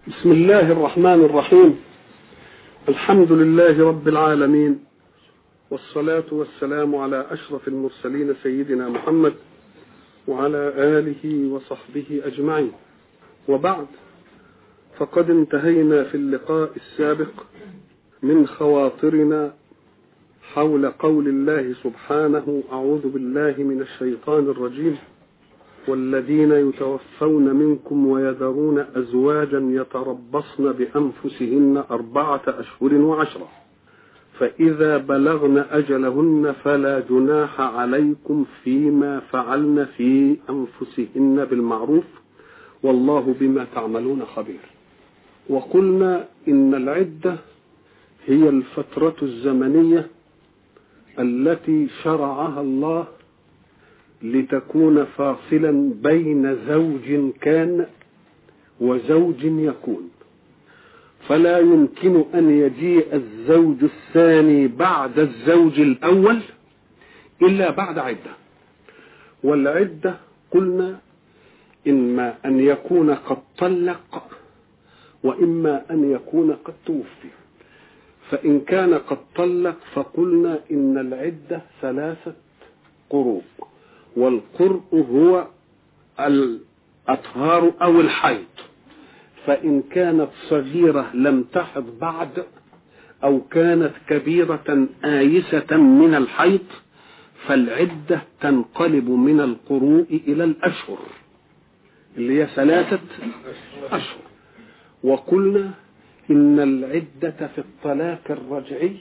بسم الله الرحمن الرحيم. الحمد لله رب العالمين، والصلاة والسلام على أشرف المرسلين سيدنا محمد وعلى آله وصحبه أجمعين، وبعد، فقد انتهينا في اللقاء السابق من خواطرنا حول قول الله سبحانه: أعوذ بالله من الشيطان الرجيم: والذين يتوفون منكم ويذرون أزواجا يتربصن بأنفسهن 4 أشهر و10، فإذا بلغن أجلهن فلا جناح عليكم فيما فعلن في أنفسهن بالمعروف، والله بما تعملون خبير. وقلنا إن العدة هي الفترة الزمنية التي شرعها الله لتكون فاصلا بين زوج كان وزوج يكون، فلا يمكن أن يجيء الزوج الثاني بعد الزوج الأول إلا بعد عدة. والعدة قلنا إما أن يكون قد طلق وإما أن يكون قد توفي. فإن كان قد طلق فقلنا إن العدة 3 قروء، والقرء هو الأطهار أو الحيض، فإن كانت صغيرة لم تحض بعد أو كانت كبيرة آيسة من الحيض فالعدة تنقلب من القروء إلى الأشهر اللي هي 3 أشهر. وقلنا إن العدة في الطلاق الرجعي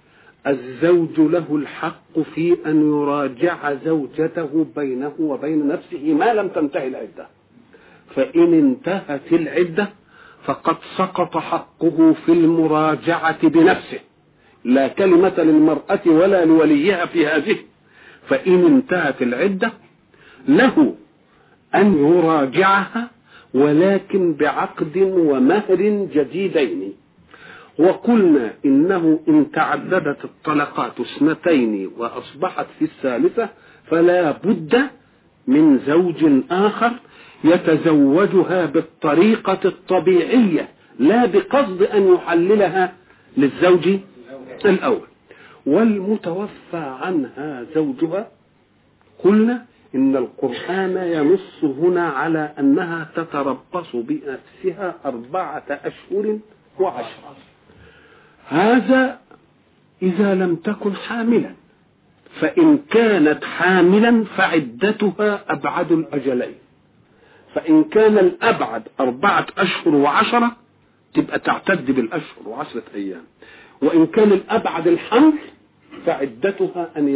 الزوج له الحق في أن يراجع زوجته بينه وبين نفسه ما لم تنتهي العدة، فإن انتهت العدة فقد سقط حقه في المراجعة بنفسه، لا كلمة للمرأة ولا لوليها في هذه. فإن انتهت العدة له أن يراجعها، ولكن بعقد ومهر جديدين. وقلنا إنه إن تعددت الطلقات 2 وأصبحت في الثالثة فلا بد من زوج آخر يتزوجها بالطريقة الطبيعية، لا بقصد أن يحللها للزوج الأول. والمتوفى عنها زوجها قلنا إن القرآن ينص هنا على أنها تتربص بنفسها 4 أشهر و10. هذا إذا لم تكن حاملا، فإن كانت حاملا فعدتها أبعد الأجلين. فإن كان الأبعد 4 أشهر و10 تبقى تعتد بالأشهر و10 أيام، وإن كان الأبعد الحمل فعدتها أن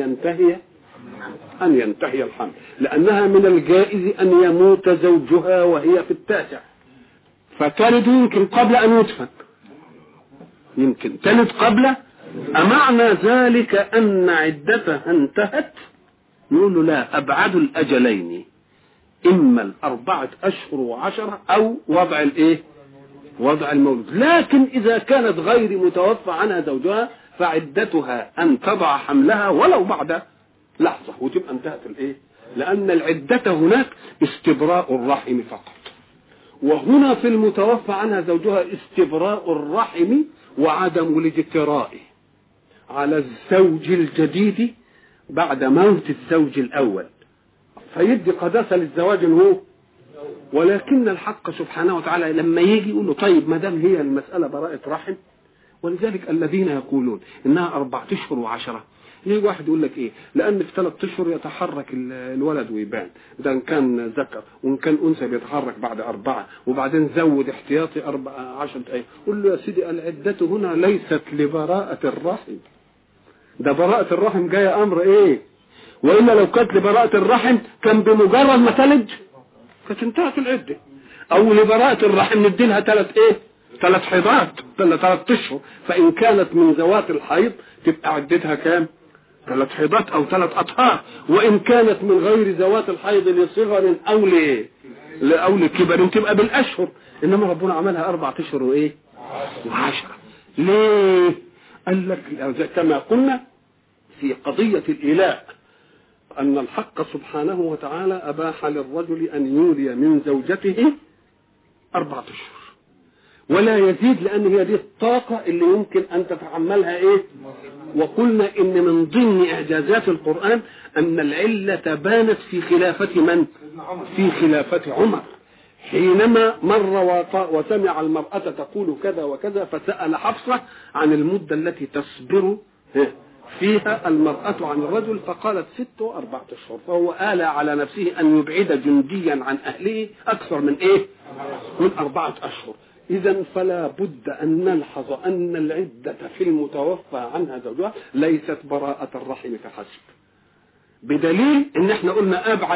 ينتهي الحمل، لأنها من الجائز أن يموت زوجها وهي في 9 فتلد يمكن قبل أن يدفن، يمكن تلد قبل. أمعنى ذلك أن عدتها انتهت؟ نقول له لا، أبعد الأجلين إما 4 أشهر و10 أو وضع المولود. لكن إذا كانت غير متوفى عنها زوجها فعدتها أن تضع حملها ولو بعد لحظة وتبقى انتهت لأن العدة هناك استبراء الرحم فقط، وهنا في المتوفى عنها زوجها استبراء الرحم وعدم الاجتراء على الزوج الجديد بعد موت الزوج الأول، فيدي قداسة للزواج هو. ولكن الحق سبحانه وتعالى لما يجي يقول له طيب ما دام هي المسألة براءة رحم، ولذلك الذين يقولون إنها 4 أشهر و10، يجي واحد يقول لك لأن في 3 أشهر يتحرك الولد ويبان، ده إن كان ذكر، وإن كان أنثى بيتحرك بعد 4، وبعدين زود احتياطي 10 أيام. قل له يا سيدي العدة هنا ليست لبراءة الرحم، ده براءة الرحم جاية أمر وإلا لو كانت لبراءة الرحم كان بمجرد ما تلج كانت انتهت العدة. أو لبراءة الرحم نديلها 3 حيضات 3 أشهر، فإن كانت من ذوات الحيض تبقى عدتها كام؟ 3 حيضات أو 3 أطهار. وإن كانت من غير ذوات الحيض لصغر أو لكبر تبقى بالأشهر. إنما ربنا عملها 4 أشهر و10. ليه؟ قال لك كما قلنا في قضية الإيلاء أن الحق سبحانه وتعالى أباح للرجل أن يولي من زوجته 4 أشهر، ولا يزيد، لأن هي دي الطاقة اللي يمكن أن تتحملها إيه. وقلنا إن من ضمن إعجازات القرآن أن العلة بانت في خلافة من؟ في خلافة عمر، حينما مر وسمع المرأة تقول كذا وكذا، فسأل حفصة عن المدة التي تصبر فيها المرأة عن الرجل، فقالت 6 و4 أشهر، فهو آل على نفسه أن يبعد جنديا عن أهله أكثر من إيه؟ من 4 أشهر. إذا فلا بد أن نلحظ أن العدة في المتوفى عنها زوجها ليست براءة الرحم فحسب، بدليل ان احنا قلنا ابعد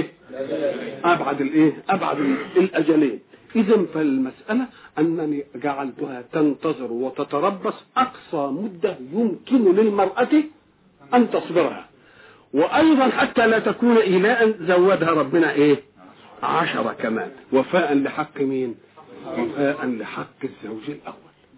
الاجلين. اذا فالمسألة انني جعلتها تنتظر وتتربص اقصى مدة يمكن للمرأة ان تصبرها، وايضا حتى لا تكون إيلاء زودها ربنا 10 كمان، وفاء لحق مين؟ وفاء لحق الزوج الاول.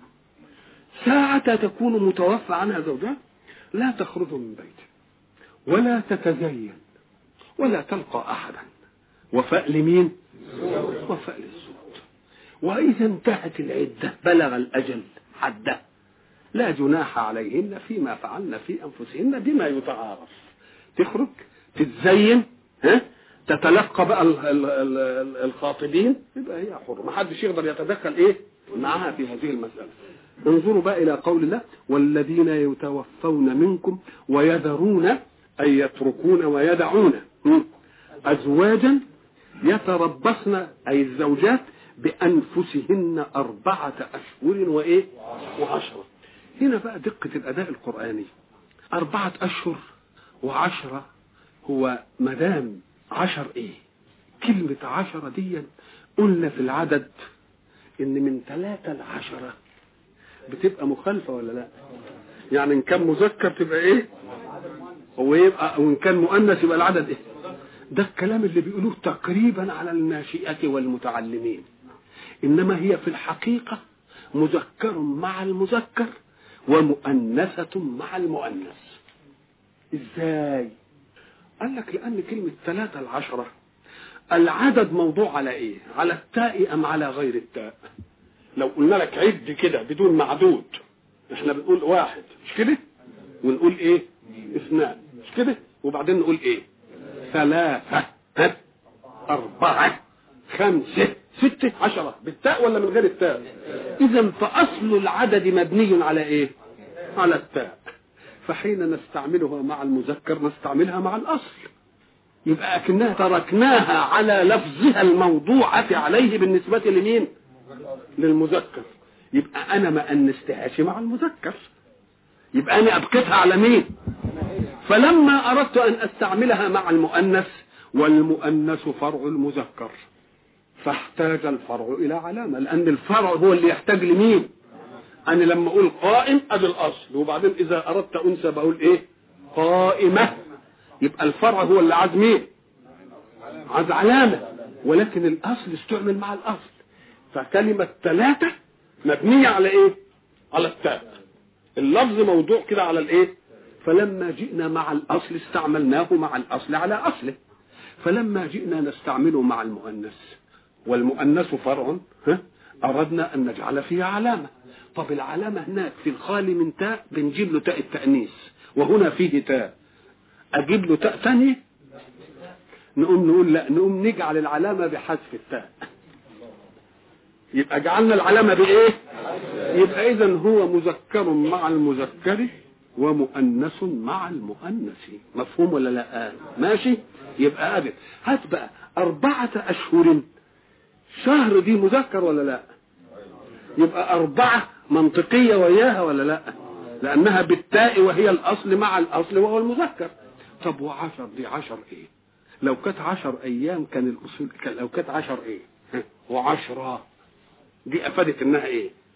ساعة تكون متوفى عنها زوجها لا تخرج من بيته ولا تتزين ولا تلقى أحدا، وفاء لمين؟ وفاء للزوج. وإذا انتهت العدة بلغ الأجل حده لا جناح عليهن فيما فعلن في أنفسهن بما يتعارف، تخرج تتزين تتلقى بقى الخاطبين، يبقى هي حر، ما حدش يقدر يتدخل معها في هذه المسألة. انظروا بقى إلى قول الله: والذين يتوفون منكم ويذرون أي يتركون ويدعون أزواجا يتربصن أي الزوجات بأنفسهن 4 أشهر و10. هنا بقى دقة الأداء القرآني. 4 أشهر و10 هو مدام 10 كلمة 10 دي قلنا في العدد إن من 3 ل10 بتبقى مخالفة ولا لا؟ يعني إن كان مذكر تبقى هو يبقى، وإن كان مؤنث يبقى العدد ده الكلام اللي بيقولوه تقريبا على الناشئة والمتعلمين، إنما هي في الحقيقة مذكر مع المذكر ومؤنثة مع المؤنث. إزاي؟ قال لك لأن كلمة 3 ل10 العدد موضوع على على التاء أم على غير التاء؟ لو قلنا لك عد كده بدون معدود، احنا بنقول 1 مش كده، ونقول 2 مش كده، وبعدين نقول 3 4 5 6 10 بالتاء ولا من غير التاء؟ اذا فاصل العدد مبني على على التاء، فحين نستعملها مع المذكر نستعملها مع الاصل، يبقى اكنها تركناها على لفظها الموضوعة عليه بالنسبة لمين؟ للمذكر. يبقى انا ما انستهاش مع المذكر، يبقى انا ابقيتها على مين؟ فلما اردت ان استعملها مع المؤنث، والمؤنث فرع المذكر، فاحتاج الفرع الى علامة، لان الفرع هو اللي يحتاج لمين؟ انا لما اقول قائم ادي الاصل، وبعدين اذا اردت انثى بقول قائمة، يبقى الفرع هو اللي عايز مين؟ عايز علامة، ولكن الاصل استعمل مع الاصل. فكلمة 3 مبنية على على التاء، اللفظ موضوع كده على فلما جئنا مع الاصل استعملناه مع الاصل على اصله، فلما جئنا نستعمله مع المؤنث والمؤنث فرع اردنا ان نجعل فيها علامة. طب العلامة هناك في الخالي من تاء بنجيب له تاء التأنيث، وهنا فيه تاء، اجيب له تاء ثانية؟ نقول لا، نقوم نجعل العلامة بحذف التاء، يبقى جعلنا العلامة يبقى اذا هو مذكر مع المذكر ومؤنث مع المؤنث. مفهوم ولا لا؟ ماشي. يبقى ادي هات بقى 4 أشهر، شهر دي مذكر ولا لا؟ يبقى 4 منطقية وياها ولا لا؟ لانها بالتاء وهي الاصل مع الاصل وهو المذكر. طب و10 دي 10 لو كانت 10 ايام كان الاصول لو كانت 10 و10 دي افادت انها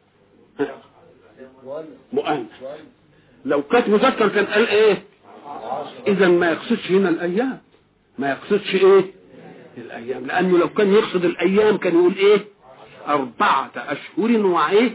مؤنث. لو كانت مذكر كان قال اذا ما يقصدش هنا الايام، ما يقصدش الايام، لانه لو كان يقصد الايام كان يقول 4 أشهر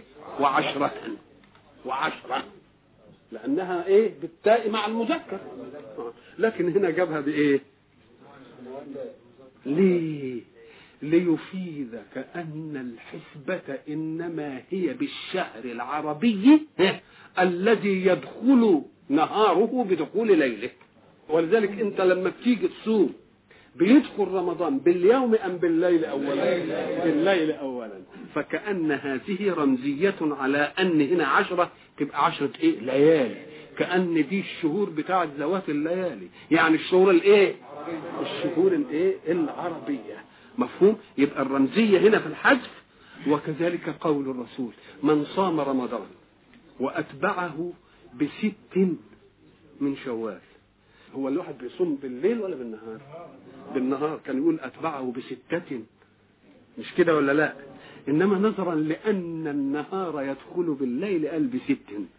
و10 لانها بالتاء مع المذكر، لكن هنا جابها ليه؟ ليفيدك أن الحسبة إنما هي بالشهر العربي الذي يدخل نهاره بدخول ليله. ولذلك أنت لما بتيجي تصوم بيدخل رمضان باليوم أم بالليل أولا؟ بالليل أولا. فكأن هذه رمزية على أن هنا 10 تبقى 10 إيه؟ ليالي. كأن دي الشهور بتاعت ذوات الليالي، يعني الشهور الإيه؟ الشهور الإيه؟ العربية. مفهوم؟ يبقى الرمزية هنا في الحذف. وكذلك قول الرسول: من صام رمضان وأتبعه ب6 من شوال. هو الواحد بيصوم بالليل ولا بالنهار؟ بالنهار. كان يقول أتبعه ب6، مش كده ولا لا؟ إنما نظرا لأن النهار يدخل بالليل قال ب6،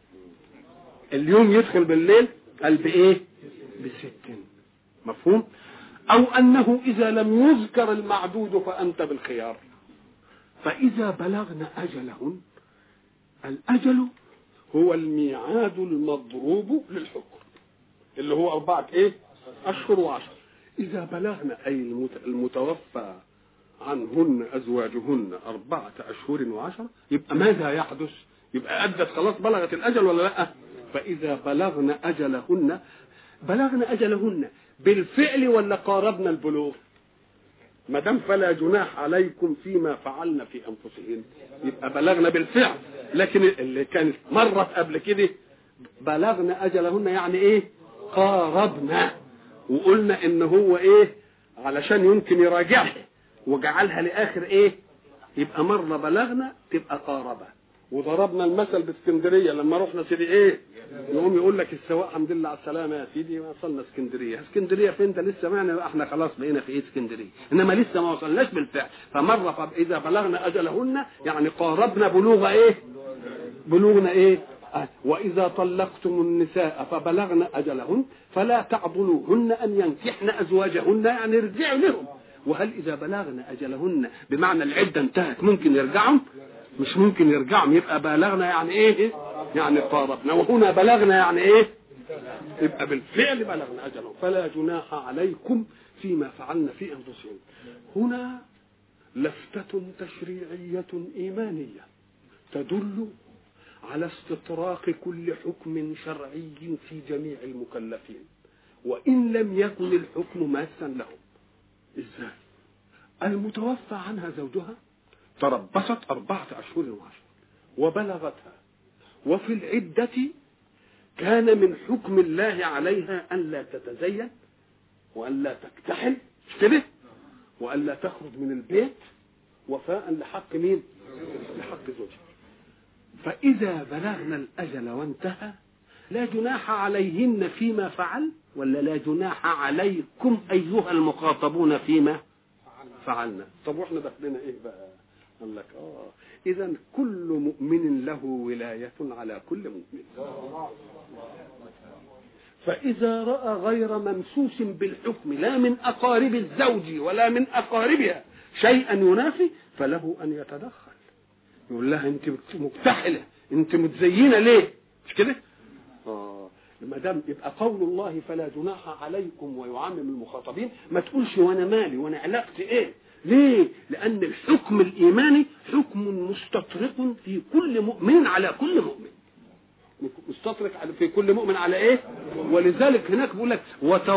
اليوم يدخل بالليل قال بإيه؟ ب6. مفهوم؟ أو أنه إذا لم يذكر المعدود فأنت بالخيار. فإذا بلغنا أجلهن، الأجل هو الميعاد المضروب للحكم اللي هو 4 أشهر و10. إذا بلغنا أي المتوفى عنهن أزواجهن 4 أشهر و10، يبقى ماذا يحدث؟ يبقى أدت خلاص، بلغت الأجل ولا لا؟ فإذا بلغنا أجلهن، بلغنا أجلهن بالفعل ولا قاربنا البلوغ؟ ما دام فلا جناح عليكم فيما فعلنا في أنفسهن، يبقى بلغنا بالفعل. لكن اللي كانت مرت قبل كده بلغنا أجلهن يعني إيه؟ قاربنا. وقلنا إن هو إيه؟ علشان يمكن يراجعها وجعلها لآخر إيه؟ يبقى مرة بلغنا تبقى قاربة. وضربنا المثل باسكندرية لما رحنا سيدي إيه؟ يقوم يقول لك السواق الحمد لله على السلامة يا سيدي، وصلنا اسكندرية. اسكندرية فين؟ ده لسه معنا، احنا خلاص بقينا في ايه؟ اسكندرية، انما لسه ما وصلناش بالفعل. فمرة إذا بلغنا أجلهن يعني قاربنا بلوغ ايه؟ بلوغنا ايه؟ وإذا طلقتم النساء فبلغن أجلهن فلا تعضلوهن أن ينكحن أزواجهن، يعني ارجعوا لهم. وهل إذا بلغن أجلهن بمعنى العدة انتهت ممكن يرجعوا؟ مش ممكن يرجعوا. يبقى بلغنا يعني ايه؟ يعني قاربنا. وهنا بلغنا يعني ايه؟ يبقى بالفعل بلغنا أجلهم. فلا جناح عليكم فيما فعلنا في أنفسهم. هنا لفتة تشريعية إيمانية تدل على استطراق كل حكم شرعي في جميع المكلفين، وإن لم يكن الحكم ماسا لهم. إزاي؟ المتوفى عنها زوجها تربصت 4 أشهر و10 وبلغتها، وفي العدة كان من حكم الله عليها أن لا تتزين وأن لا تكتحل، مش كده؟ وأن لا تخرج من البيت وفاء لحق مين؟ لحق زوجها. فإذا بلغنا الأجل وانتهى لا جناح عليهن فيما فعل، ولا لا جناح عليكم أيها المخاطبون فيما فعلنا. طب واحنا دخلنا ايه بقى؟ قال لك إذا كل مؤمن له ولاية على كل مؤمن. فإذا رأى غير ممسوس بالحكم لا من أقارب الزوج ولا من أقاربها شيئا ينافي فله أن يتدخل، يقول لها أنت مكتحلة، أنت متزينة ليه؟ مش كده؟ ما دام يبقى قول الله فلا جناح عليكم ويعمم المخاطبين، ما تقولش وانا مالي وانا علاقتي ايه. ليه؟ لان الحكم الايماني حكم مستطرق في كل مؤمن على كل مؤمن، مستطرق في كل مؤمن على ايه. ولذلك هناك بيقول لك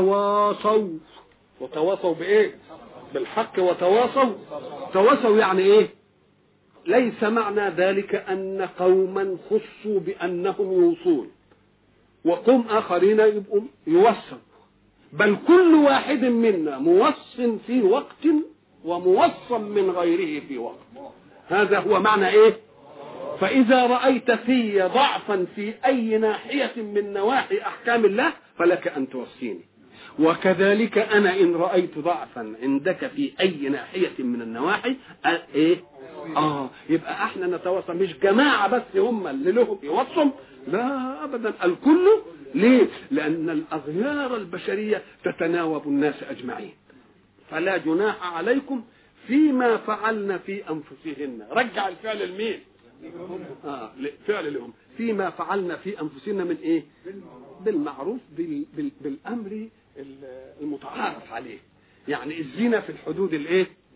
وتواصوا بايه؟ بالحق تواصوا يعني ايه؟ ليس معنى ذلك ان قوما خصوا بانهم يوصون وقوم آخرين يبقوا يوصل، بل كل واحد منا موص في وقت وموصل من غيره في وقت. هذا هو معنى ايه؟ فإذا رأيت في ضعفا في أي ناحية من نواحي أحكام الله فلك أن توصيني، وكذلك أنا إن رأيت ضعفا عندك في أي ناحية من النواحي ايه؟ يبقى احنا نتواصل، مش جماعة بس هم اللي لهم يوصم، لا أبدا، الكل. ليه؟ لأن الأغيار البشرية تتناوب الناس أجمعين. فلا جناح عليكم فيما فعلنا في أنفسهن، رجع الفعل المين؟ فعل لهم. فيما فعلنا في أنفسهن من إيه؟ بالمعروف، بالأمر المتعارف عليه. يعني الزنا في الحدود الإيه؟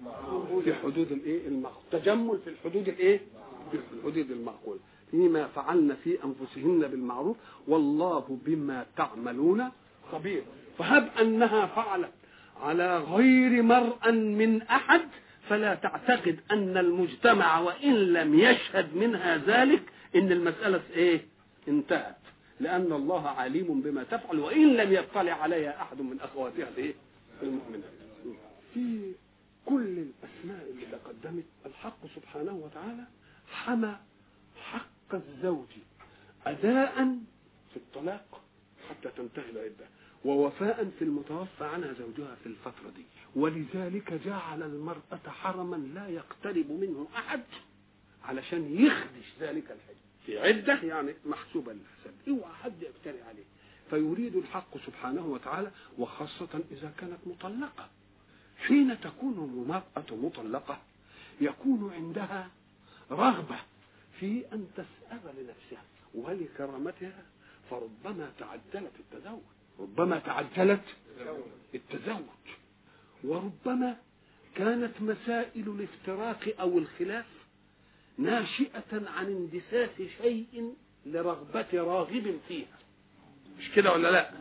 في حدود الايه المعقول، تجمل في الحدود الايه في الحدود المعقوله، فيما فعلن في انفسهن بالمعروف والله بما تعملون خبير. فهب انها فعلت على غير مرء من احد فلا تعتقد ان المجتمع وان لم يشهد منها ذلك ان المساله ايه انتهت، لان الله عليم بما تفعل وان لم يطلع عليها احد من اخواتها الايه المؤمنات. في كل الاسماء اللي تقدمت الحق سبحانه وتعالى حمى حق الزوج اداء في الطلاق حتى تنتهي العده، ووفاء في المتوفى عنها زوجها في الفتره دي، ولذلك جعل المراه حرما لا يقترب منه احد علشان يخدش ذلك الحج في عده، يعني محسوبه للحساب، اوعى حد يقترب عليه. فيريد الحق سبحانه وتعالى، وخاصه اذا كانت مطلقه، حين تكون المراه مطلقه يكون عندها رغبه في ان تسأل لنفسها ولكرامتها، فربما تعجلت التزوج، ربما تعجلت التزوج، وربما كانت مسائل الافتراق او الخلاف ناشئة عن اندساس شيء لرغبة راغب فيها، مش كده ولا لا؟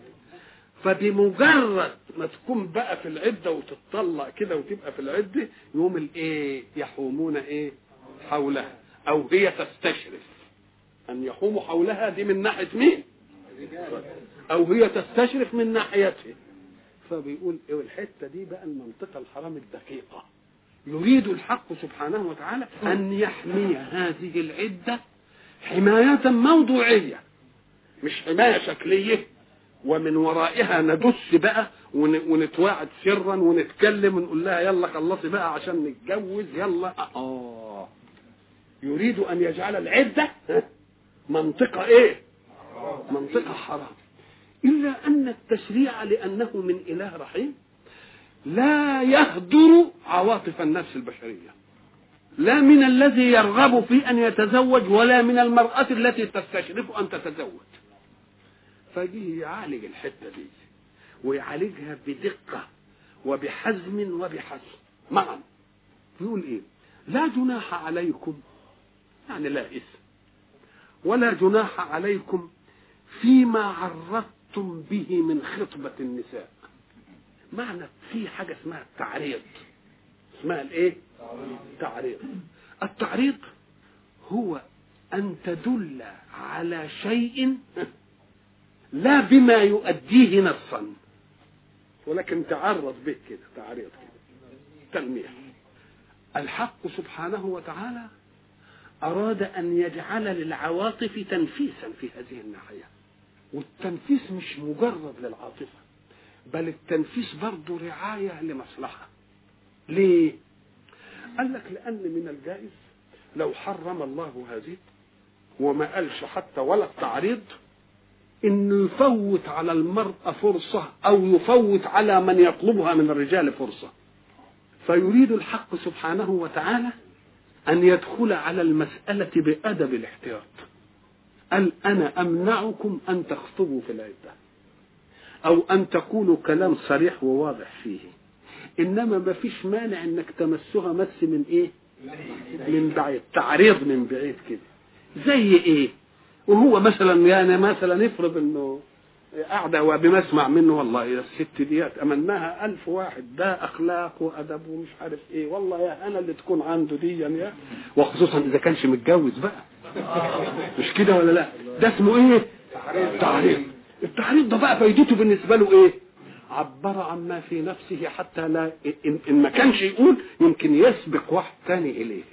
فبمجرد ما تكون بقى في العدة وتتطلق كده وتبقى في العدة، يوم الايه يحومون ايه حولها، او هي تستشرف ان يحوموا حولها، دي من ناحية مين؟ او هي تستشرف من ناحيته. فبيقول ايه الحتة دي بقى المنطقة الحرام الدقيقة، يريد الحق سبحانه وتعالى ان يحمي هذه العدة حماية موضوعية، مش حماية شكلية ومن ورائها ندس بقى ونتواعد سرا ونتكلم ونقول لها يلا خلصي بقى عشان نتجوز يلا. يريد ان يجعل العدة منطقة ايه؟ منطقة حرام. الا ان التشريع لانه من اله رحيم لا يهدر عواطف النفس البشرية، لا من الذي يرغب في ان يتزوج ولا من المرأة التي تستشرف ان تتزوج. فجيه يعالج الحتة دي ويعالجها بدقة وبحزم وبحزم معا. يقول ايه؟ لا جناح عليكم، يعني لا إثم، ولا جناح عليكم فيما عرضتم به من خطبة النساء. معنى في حاجة اسمها التعريض، اسمها الايه؟ تعريض. التعريض هو ان تدل على شيء لا بما يؤديه نصا، ولكن تعرض به كده، تعريض كده، تلميح. الحق سبحانه وتعالى أراد أن يجعل للعواطف تنفيسا في هذه الناحية، والتنفيس مش مجرد للعاطفة، بل التنفيس برضه رعاية لمصلحة. ليه؟ قال لك لأن من الجائز لو حرم الله هذه وما قالش حتى ولا التعريض إنه يفوت على المرأة فرصة أو يفوت على من يطلبها من الرجال فرصة. فيريد الحق سبحانه وتعالى أن يدخل على المسألة بأدب الاحتياط. قال أنا أمنعكم أن تخطبوا في العدة أو أن تقولوا كلام صريح وواضح فيه، إنما ما فيش مانع أنك تمسها مس من إيه؟ من بعيد، تعريض من بعيد كده. زي إيه؟ وهو مثلا يعني مثلا يفرض إنه قاعدة وبمسمع منه والله يا الست ديات أمناها 1000 واحد، ده أخلاق وأدب ومش عارف إيه، والله يا أنا اللي تكون عنده دي يعني، وخصوصا إذا كانش متجوز بقى، مش كده ولا لا؟ ده اسمه إيه؟ تعريض. التعريض ده بقى فايدته بالنسبة له إيه؟ عبر عما في نفسه حتى لا إن ما كانش يقول يمكن يسبق واحد تاني إليه،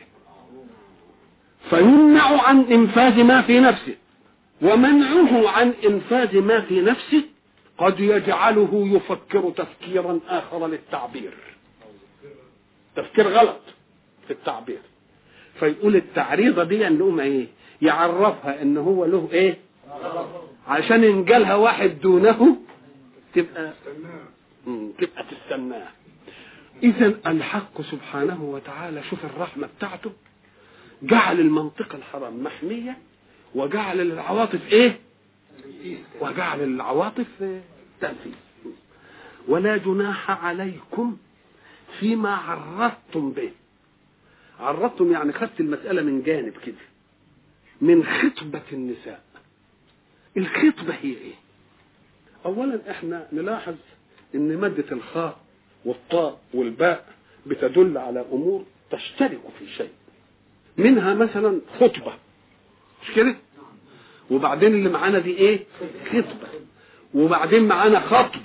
فيمنع عن إنفاذ ما في نفسه، ومنعه عن إنفاذ ما في نفسه قد يجعله يفكر تفكيرا آخر للتعبير، تفكير غلط في التعبير. فيقول التعريضة دي أنهم إيه؟ يعرفها إن هو له إيه؟ عشان إن جالها واحد دونه تبقى تستناه. إذن الحق سبحانه وتعالى شوف الرحمة بتاعته، جعل المنطقة الحرام محمية وجعل العواطف ايه؟ وجعل العواطف تنفيذ. ولا جناح عليكم فيما عرضتم به. عرضتم يعني خدت المسألة من جانب كده، من خطبة النساء. الخطبة هي ايه؟ اولا احنا نلاحظ ان مادة الخاء والطاء والباء بتدل على امور تشترك في شيء، منها مثلا خطبة، مش كده؟ وبعدين اللي معانا دي ايه؟ خطبة، وبعدين معانا خطب.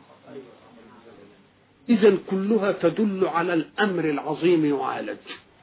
اذا كلها تدل على الامر العظيم يعالج.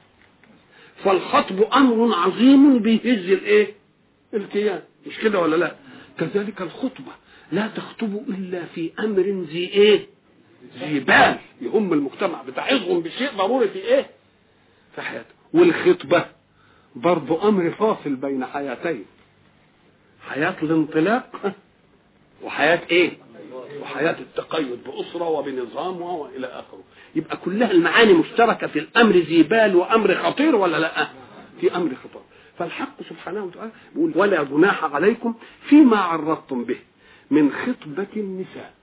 فالخطب امر عظيم بيهز الايه؟ الكيان، مش كده ولا لا؟ كذلك الخطبة لا تخطب الا في امر ذي ايه؟ ذي بال يهم المجتمع، بتعظهم بشيء ضروري في ايه؟ في حياته. والخطبة برضو امر فاصل بين حياتين، حياة الانطلاق وحياة ايه؟ وحياة التقيد بأسرة وبنظام وإلى آخره. يبقى كلها المعاني مشتركة في الأمر ذي بال وأمر خطير ولا لا؟ في أمر خطير. فالحق سبحانه وتعالى يقول ولا جناح عليكم فيما عرضتم به من خطبة النساء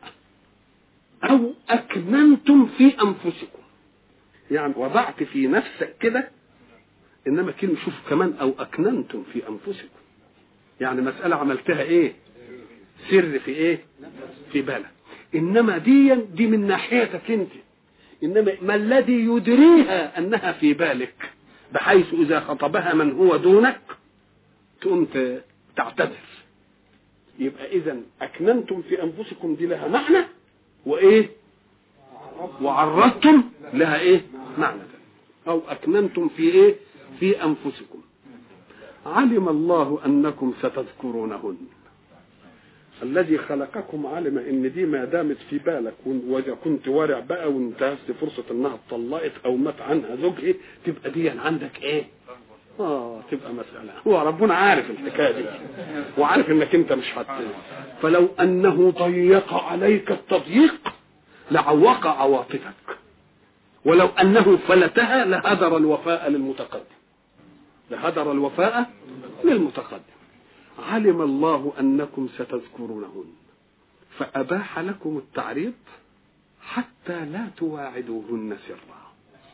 أو أكننتم في أنفسكم. يعني وضعت في نفسك كده، إنما كلمة شوف كمان أو أكننتم في أنفسكم، يعني مسألة عملتها إيه؟ سر في إيه؟ في بالك. إنما دي من ناحيتك أنت، إنما ما الذي يدريها أنها في بالك، بحيث إذا خطبها من هو دونك تقوم تعتذر. يبقى إذن أكننتم في أنفسكم دي لها معنى، وإيه؟ وعرضتم لها إيه؟ معنى. أو أكننتم في إيه؟ في أنفسكم. علم الله أنكم ستذكرونهن. الذي خلقكم علم ان دي ما دامت في بالك وكنت وارع بقى وانتهزت فرصه انها اتطلقت او مات عنها زوجها، تبقى دي عندك ايه؟ تبقى مساله. هو ربنا عارف الحكايه دي وعارف انك انت مش فلو انه ضيق عليك التضييق لعوق عواطفك، ولو انه فلتها لهدر الوفاء للمتقدم، لهدر الوفاء للمتقدم. علم الله أنكم ستذكرونهن فأباح لكم التعريض حتى لا تواعدوهن سرا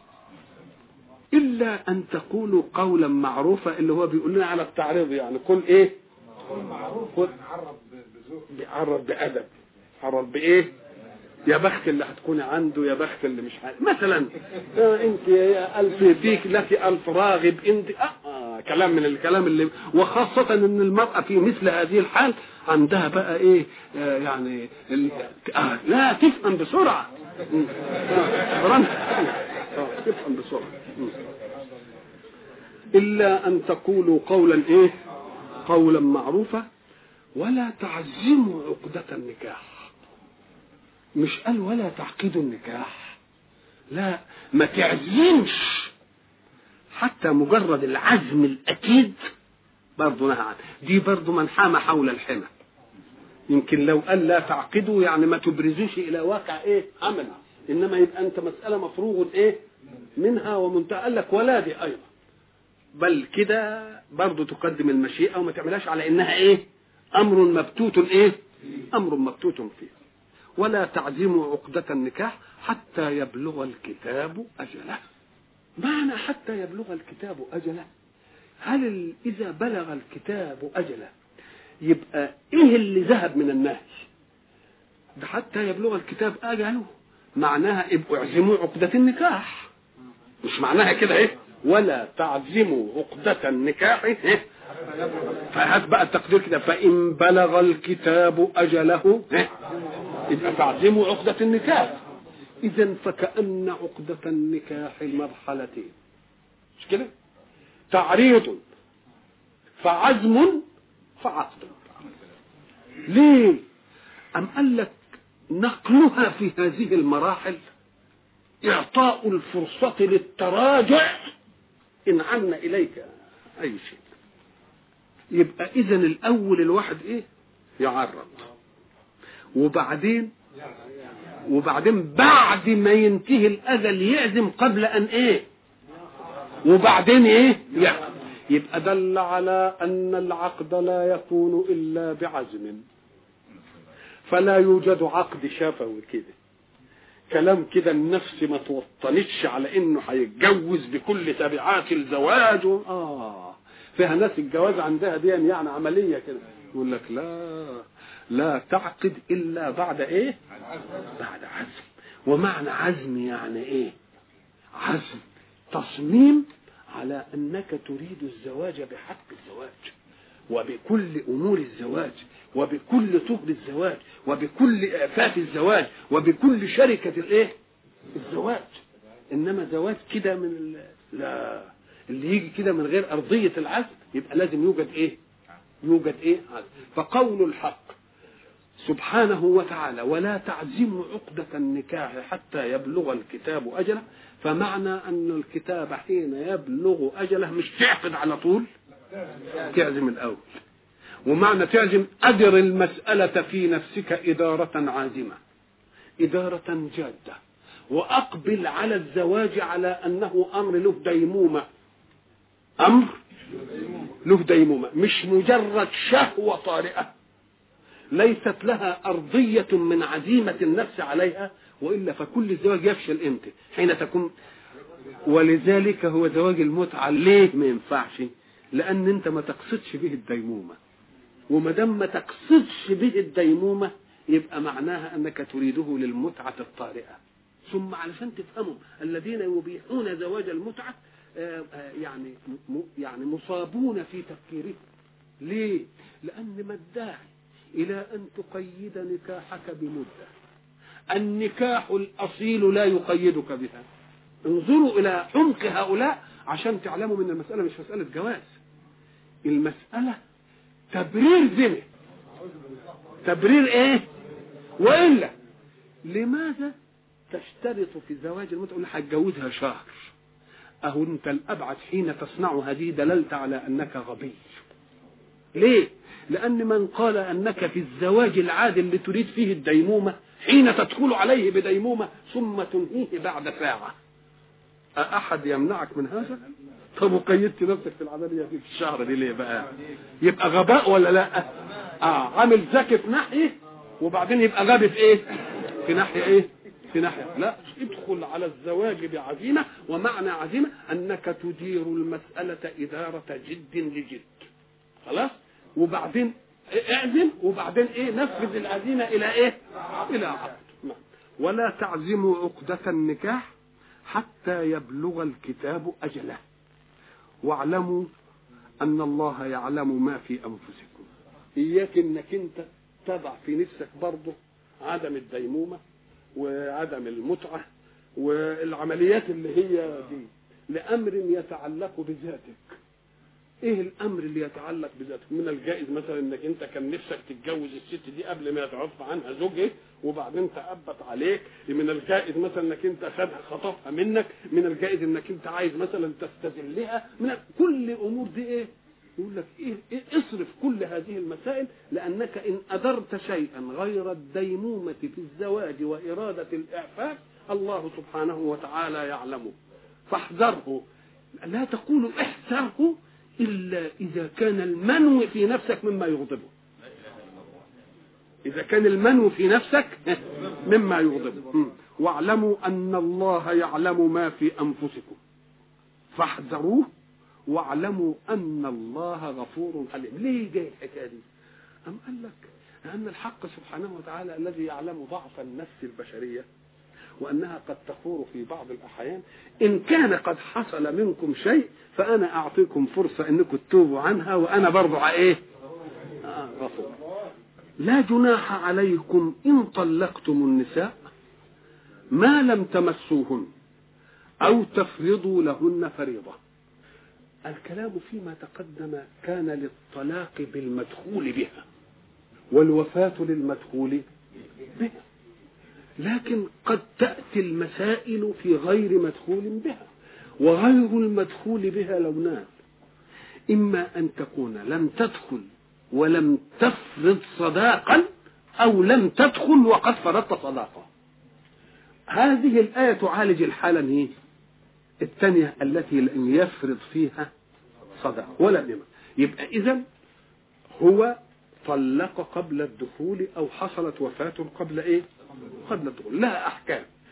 إلا أن تقولوا قولا معروفا، اللي هو بيقول لنا على التعريض. يعني قل إيه؟ قل معروف، عرض بأدب، عرض بإيه؟ يا بخت اللي هتكوني عنده، يا بخت اللي مش عارف مثلا انت يا الف فيك لك الف راغب انت كلام من الكلام اللي، وخاصة ان المرأة في مثل هذه الحال عندها بقى ايه يعني لا تفهم بسرعة، تفهم بسرعة. الا ان تقولوا قولا ايه؟ قولا معروفا ولا تعزموا عقدة النكاح. مش قال ولا تعقدوا النكاح، لا، ما تعزمش، حتى مجرد العزم الأكيد برضو نهى عنه. دي برضو من حام حول الحمى. يمكن لو قال لا تعقدوا يعني ما تبرزوش إلى واقع إيه؟ عمل، إنما يبقى أنت مسألة مفروغ إيه؟ منها ومنتهى. قال لك ولا دي أيضا، بل كده برضو تقدم المشيئة وما تعملهاش على إنها إيه؟ أمر مبتوت إيه؟ أمر مبتوت فيه. ولا تعزموا عقدة النكاح حتى يبلغ الكتاب أجله. معنى حتى يبلغ الكتاب أجله، هل إذا بلغ الكتاب أجله يبقى إيه اللي ذهب من النهي؟ ده حتى يبلغ الكتاب أجله معناها ابقوا اعزموا عقدة النكاح، مش معناها كده إيه؟ ولا تعزموا عقدة النكاح إيه؟ فهات بقى التقدير كده فإن بلغ الكتاب أجله إيه؟ إذا تعزموا عقدة النكاح. إذن فكأن عقدة النكاح مرحلتين، مش كده؟ تعريض فعزم فعقد. ليه؟ أم قال لك نقلها في هذه المراحل إعطاء الفرصة للتراجع إن عنا إليك أي شيء. يبقى إذن الأول الواحد إيه؟ يعرض، وبعدين بعد ما ينتهي الأجل يعزم قبل أن إيه؟ وبعدين إيه؟ يعقد. يبقى دل على أن العقد لا يكون إلا بعزم، فلا يوجد عقد شفوي كده. كلام كده النفس ما توطنتش على انه هيتجوز بكل تبعات الزواج فيها ناس الجواز عندها دي يعني عملية كده، يقول لك لا تعقد الا بعد ايه؟ بعد عزم. ومعنى عزم يعني ايه؟ عزم تصميم على انك تريد الزواج بحق الزواج وبكل امور الزواج وبكل طهر الزواج وبكل آفات الزواج وبكل شركة الايه؟ الزواج. انما زواج كده من لا، اللي يجي كده من غير ارضية العزم يبقى لازم يوجد ايه؟ يوجد ايه؟ عزم. فقول الحق سبحانه وتعالى ولا تعزموا عقدة النكاح حتى يبلغ الكتاب أجله، فمعنى أن الكتاب حين يبلغ أجله مش تعقد على طول، تعزم الأول. ومعنى تعزم أدر المسألة في نفسك إدارة عازمة، إدارة جادة، وأقبل على الزواج على أنه أمر له ديمومة، أمر له ديمومة، مش مجرد شهوة طارئة ليست لها أرضية من عزيمة النفس عليها، وإلا فكل الزواج يفشل إمتى؟ حين تكون. ولذلك هو زواج المتعة ليه ما ينفعش؟ لأن أنت ما تقصدش به الديمومة، وما دام ما تقصدش به الديمومة يبقى معناها أنك تريده للمتعة الطارئة. ثم علشان تفهموا الذين يبيحون زواج المتعة يعني مصابون في تفكيرهم. ليه؟ لأن ما الداعي إلى أن تقيد نكاحك بمدة؟ النكاح الأصيل لا يقيدك بها. انظروا إلى عمق هؤلاء عشان تعلموا من المسألة مش مسألة جواز، المسألة تبرير ذمة. تبرير إيه؟ وإلا لماذا تشترط في زواج المتعة اللي هتجوزها شهر؟ أهو أنت الأبعد حين تصنع هذه دللت على أنك غبي. ليه؟ لأن من قال أنك في الزواج العادي اللي تريد فيه الديمومة حين تدخل عليه بديمومة ثم تنهيه بعد ساعة، أحد يمنعك من هذا؟ طب وقيدت نفسك في العملية في الشهر دي ليه بقى؟ يبقى غباء ولا لا؟ عامل ذكي في ناحية وبعدين يبقى غبي في ايه؟ في ناحية ايه؟ في ناحية لا، ادخل على الزواج بعزيمة. ومعنى عزيمة أنك تدير المسألة إدارة جد لجد، خلاص؟ وبعدين اعزم وبعدين ايه؟ نفذ العزيمة الى ايه؟ الى عقد. ولا تعزموا عقدة النكاح حتى يبلغ الكتاب أجله واعلموا أن الله يعلم ما في أنفسكم. إياك إنك أنت تضع في نفسك برضه عدم الديمومة وعدم المتعة والعمليات اللي هي دي لأمر يتعلق بذاتك. ايه الامر اللي يتعلق بذاتك؟ من الجائز مثلا انك انت كان نفسك تتجوز الست دي قبل ما يتعرف عنها زوجها وبعدين تأبت عليك. من الجائز مثلا انك انت خطفها منك. من الجائز انك انت عايز مثلا تستذلها. من كل امور دي ايه؟ يقول لك إيه اصرف كل هذه المسائل، لانك ان ادرت شيئا غير الديمومة في الزواج وإرادة الإعفاف الله سبحانه وتعالى يعلمه، فاحذره. لا تقول احذره إلا إذا كان المنو في نفسك مما يغضبه. إذا كان المنو في نفسك مما يغضبه. واعلموا أن الله يعلم ما في أنفسكم فاحذروه واعلموا أن الله غفور حليم. ليه جاي الحكاية دي؟ أم قال لك لأن الحق سبحانه وتعالى الذي يعلم ضعف النفس البشرية وأنها قد تخور في بعض الأحيان، إن كان قد حصل منكم شيء فأنا أعطيكم فرصة أنكم تتوبوا عنها وأنا برضو إيه؟ غفور. لا جناح عليكم إن طلقتم النساء ما لم تمسوهن أو تفرضوا لهن فريضة. الكلام فيما تقدم كان للطلاق بالمدخول بها والوفاة للمدخول بها، لكن قد تأتي المسائل في غير مدخول بها. وغير المدخول بها لونان: إما أن تكون لم تدخل ولم تفرض صداقا، أو لم تدخل وقد فرضت صداقا. هذه الآية تعالج الحالة هي الثانية التي لم يفرض فيها صداقا ولم يمت. يبقى إذن هو طلق قبل الدخول أو حصلت وفاة قبل إيه؟ قبل الدخول. لها أحكام.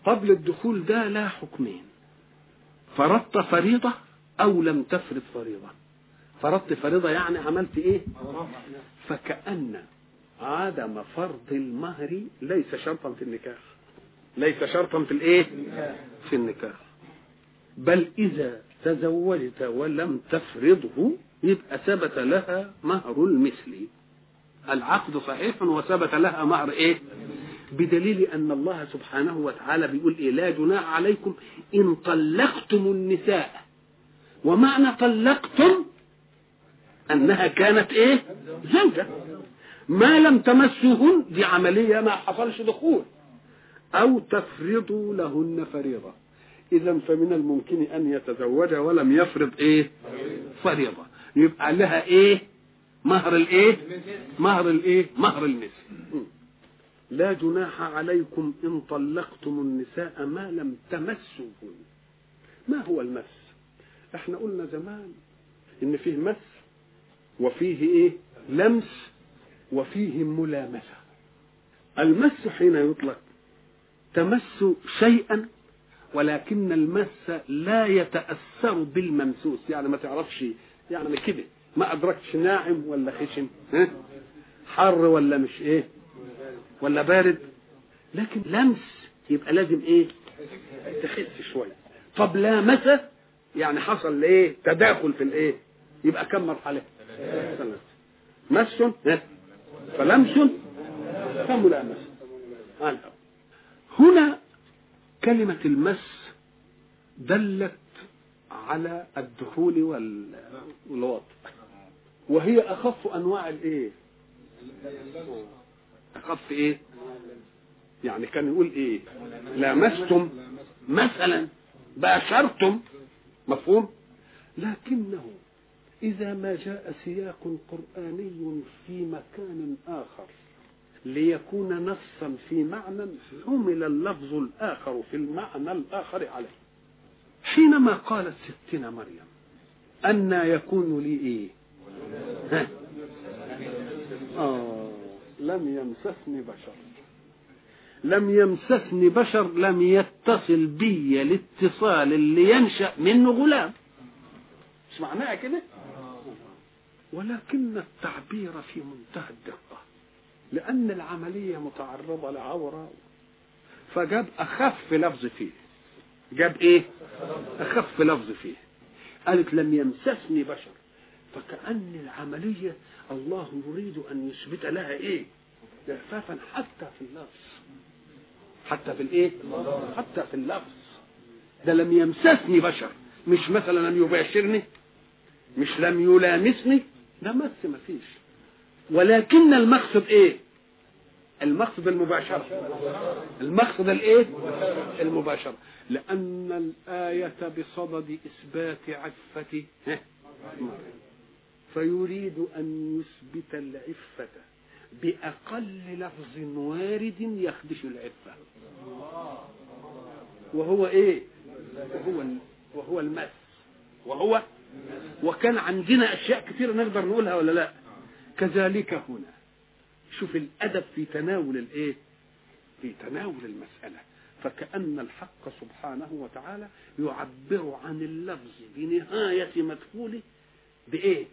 قبل الدخول ده لا حكمين، فرضت فريضة أو لم تفرض فريضة. فرضت فريضة يعني عملت إيه؟ فكأن عدم فرض المهر ليس شرطا في النكاح، ليس شرطا في الإيه؟ في النكاح، بل إذا تزوجت ولم تفرضه يبقى ثبت لها مهر المثل، العقد صحيح وثبت لها مهر إيه؟ بدليل أن الله سبحانه وتعالى بيقول إيه؟ لا جناح عليكم إن طلقتم النساء. ومعنى طلقتم أنها كانت إيه؟ زوجة، ما لم تمسوهن، دي عملية ما حصلش دخول، أو تفرضوا لهن فريضة. إذا فمن الممكن أن يتزوج ولم يفرض إيه؟ فريضة، يبقى لها إيه؟ مهر الإيه؟ مهر الإيه؟ مهر المثل. لا جناح عليكم إن طلقتم النساء ما لم تمسوهن. ما هو المس؟ احنا قلنا زمان إن فيه مس وفيه إيه؟ لمس وفيه ملامسة. المس حين يطلق تمس شيئا ولكن المس لا يتأثر بالممسوس، يعني ما تعرفش يعني كده ما أدركتش ناعم ولا خشن، حر ولا مش إيه ولا بارد، لكن لمس يبقى لازم إيه؟ تحس شوية. طب لامس يعني حصل إيه؟ تداخل في الإيه؟ يبقى كم مرحلة؟ مس فلمس فملامس. هنا كلمة المس دلت على الدخول والوطء، وهي أخف أنواع الإيه؟ أخف إيه؟ يعني كان يقول إيه؟ لامستم مثلا، باشرتم، مفهوم؟ لكنه إذا ما جاء سياق قرآني في مكان آخر ليكون نصا في معنى حمل اللفظ الآخر في المعنى الآخر عليه. حينما قالت ستنا مريم أن يكون لي إيه؟ لم يمسسني بشر، لم يمسسني بشر، لم يتصل بي الاتصال اللي ينشأ منه غلام. مش معناها كده؟ ولكن التعبير في منتهى الدقة، لأن العملية متعرضة لعورة، فجاب أخف لفظ فيه. جاب إيه؟ أخف لفظ فيه. قالت لم يمسسني بشر، فكأن العملية الله يريد أن يثبت لها إيه؟ إخفافا حتى في اللفظ، حتى في الإيه؟ حتى في اللفظ. ده لم يمسسني بشر، مش مثلا لم يباشرني، مش لم يلامسني، ده مس ما فيش. ولكن المقصد إيه؟ المقصد المباشرة، المقصد الإيه؟ المباشرة، لأن الآية بصدد إثبات عفة فيريد أن يثبت العفة بأقل لفظ وارد يخدش العفة، وهو إيه؟ وهو المس، وكان عندنا أشياء كثيرة نقدر نقولها ولا لا؟ كذلك هنا شوف الأدب في تناول الإيه؟ في تناول المسألة. فكأن الحق سبحانه وتعالى يعبر عن اللفظ بنهاية مدخوله بإيه؟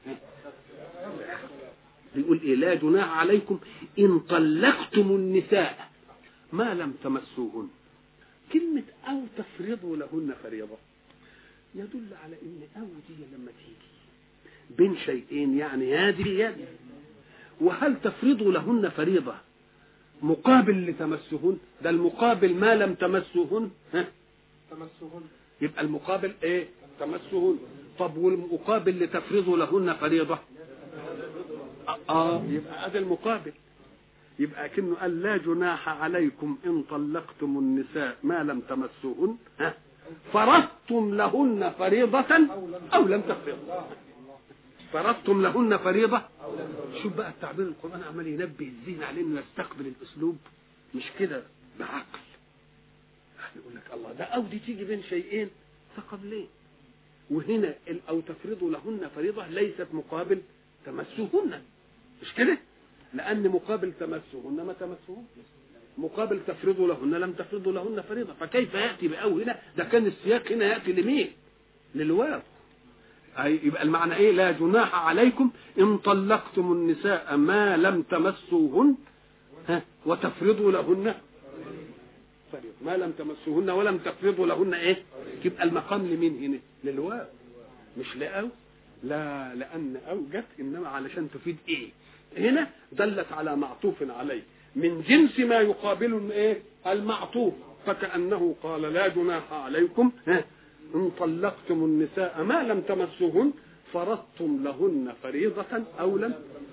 بيقول إيه؟ لا جناح عليكم إن طلقتم النساء ما لم تمسوهن. كلمة أو تفرضوا لهن فريضة يدل على إن أو دي لما تيجي بين شيئين، يعني هذه وهل تفرضوا لهن فريضة مقابل لتمسهن؟ ده المقابل ما لم تمسوهن، تمسوهن، يبقى المقابل ايه؟ تمسوهن. طب والمقابل لتفرضوا لهن فريضة يبقى هذا المقابل. يبقى كأنه قال لا جناح عليكم إن طلقتم النساء ما لم تمسوهن فرضتم لهن فريضة أو لم تفرضوا. فرضتم لهن فريضة. شوف بقى التعبير القرآن عمال ينبه الذهن عليه انه يستقبل الاسلوب مش كده بعقل. يقول لك الله ده او دي تيجي بين شيئين فقبلين، وهنا او تفرضوا لهن فريضة ليست مقابل تمسوهن، مش كده؟ لان مقابل تمسوهن ما تمسوهن، مقابل تفرضوا لهن لم تفرضوا لهن فريضة، فكيف يأتي بأو هنا؟ ده كان السياق هنا يأتي لمين؟ للواو. يبقى المعنى ايه؟ لا جناح عليكم ان طلقتم النساء ما لم تمسوهن وتفرضوا لهن فريضة، ما لم تمسوهن ولم تفرضوا لهن ايه؟ يبقى المقام لمين هنا؟ للواو مش لأو. لا، لأن أو جت إنما علشان تفيد إيه؟ هنا دلت على معطوف عليه من جنس ما يقابل إيه؟ المعطوف، فكأنه قال لا جناح عليكم إن طلقتم النساء ما لم تمسوهن فرضتم لهن فريضة أو لم،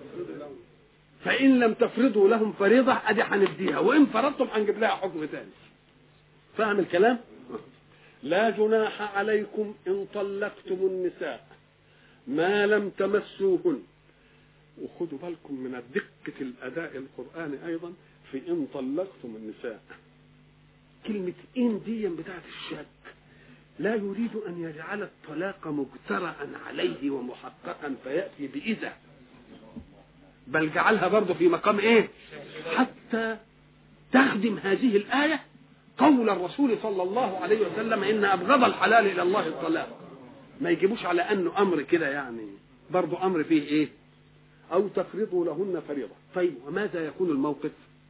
فإن لم تفرضوا لهم فريضة أدي هنديها، وإن فرضتم هنجيب لها حكم ثاني. فاهم الكلام؟ لا جناح عليكم إن طلقتم النساء ما لم تمسوهن. وخدوا بالكم من دقة الأداء القرآني أيضا في إن طلقتم النساء. كلمة إن دي بتاعت الشك، لا يريد أن يجعل الطلاق مجترأ عليه ومحققا فيأتي بإذا، بل جعلها برضه في مقام إيه؟ حتى تخدم هذه الآية قول الرسول صلى الله عليه وسلم إن أبغض الحلال إلى الله الطلاق. ما يجيبوش على أنه أمر كده، يعني برضه أمر فيه إيه؟ أو تفرضوا لهن فريضة. طيب وماذا يكون الموقف؟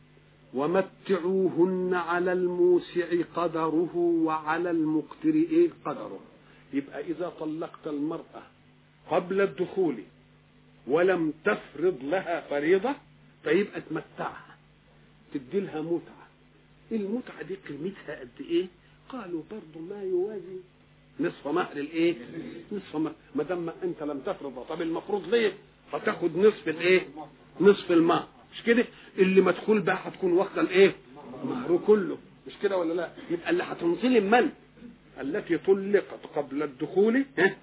ومتعوهن على الموسع قدره وعلى المقتر إيه قدره. يبقى إذا طلقت المرأة قبل الدخول ولم تفرض لها فريضة فيبقى تمتعها، تدي لها متعة. المتعة دي قيمتها قد إيه؟ قالوا برضو ما يوازي نصف مهر الإيه؟ نصف مهر. ما دام أنت لم تفرضها، طب المفروض ليه هتاخد نصف الإيه؟ نصف المهر، مش كده؟ اللي مدخول بقى هتكون واخده الإيه؟ مهره كله، مش كده ولا لا؟ يبقى اللي هتنظلم من؟ التي طلقت قبل الدخول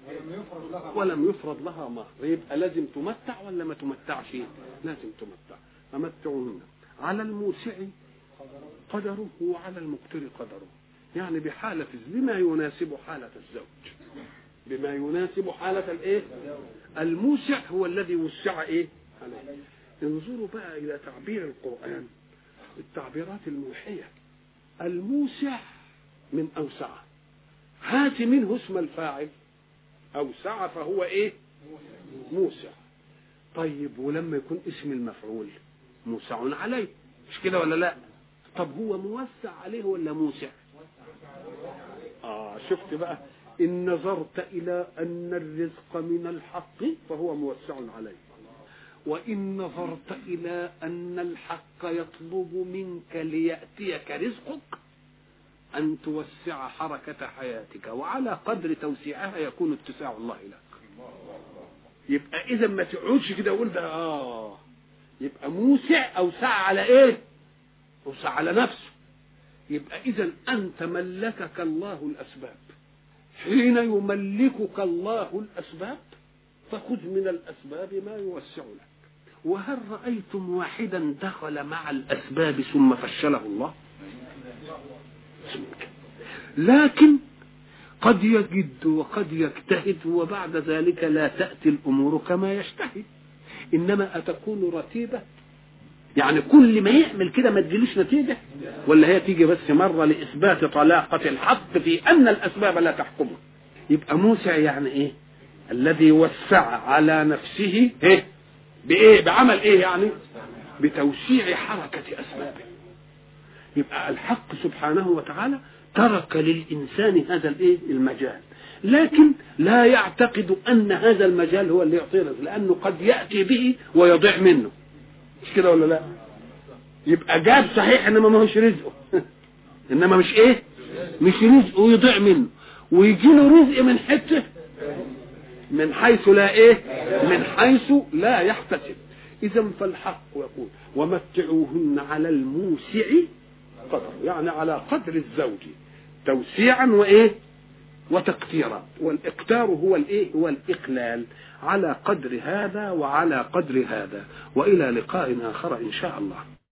ولم يفرض لها مهر. يبقى لازم تمتع ولا ما تمتعش؟ لازم تمتع. فمتعوهن على الموسع قدره وعلى المقتر قدره، يعني بحالة بما يناسب حالة الزوج، بما يناسب حالة الايه؟ الموسع هو الذي وسع ايه عليه. انظروا بقى الى تعبير القرآن، التعبيرات الموحية. الموسع من اوسع، هات منه اسم الفاعل اوسع فهو ايه؟ موسع. طيب ولما يكون اسم المفعول موسع عليه، مش كده ولا لا؟ طب هو موسع عليه ولا موسع؟ شفت بقى، إن نظرت إلى أن الرزق من الحق فهو موسع عليه، وإن نظرت إلى أن الحق يطلب منك ليأتيك رزقك أن توسع حركة حياتك، وعلى قدر توسيعها يكون اتساع الله لك. يبقى إذا ما تقعدش كده وقول ده يبقى موسع أوسع على إيه؟ أوسع على نفسه. يبقى إذا أنت ملكك الله الأسباب، حين يملكك الله الأسباب فخذ من الأسباب ما يوسع لك. وهل رأيتم واحدا دخل مع الأسباب ثم فشله الله؟ لكن قد يجد وقد يجتهد وبعد ذلك لا تأتي الأمور كما يشتهي، إنما أتكون رتيبة، يعني كل ما يعمل كده ما تجيلوش نتيجة، ولا هي تيجي بس مرة لإثبات طلاقة الحق في أن الأسباب لا تحكمه. يبقى موسع يعني إيه؟ الذي وسع على نفسه إيه؟ بإيه؟ بعمل إيه يعني؟ بتوسيع حركة أسبابه. يبقى الحق سبحانه وتعالى ترك للإنسان هذا الإيه؟ المجال، لكن لا يعتقد أن هذا المجال هو اللي يعطيه رزق، لأنه قد يأتي به ويضيع منه، مش كده ولا لا؟ يبقى جاب صحيح انما ما هوش رزقه انما مش ايه؟ مش رزقه، ويضيع منه ويجي له رزق من حته من حيث لا ايه؟ من حيث لا يحتسب. اذا فالحق يقول ومتعوهن على الموسع قدر، يعني على قدر الزوج توسيعا وايه؟ وتقتيرا. والاقتار هو الايه؟ هو الاقلال على قدر هذا وعلى قدر هذا. والى لقاء اخر ان شاء الله.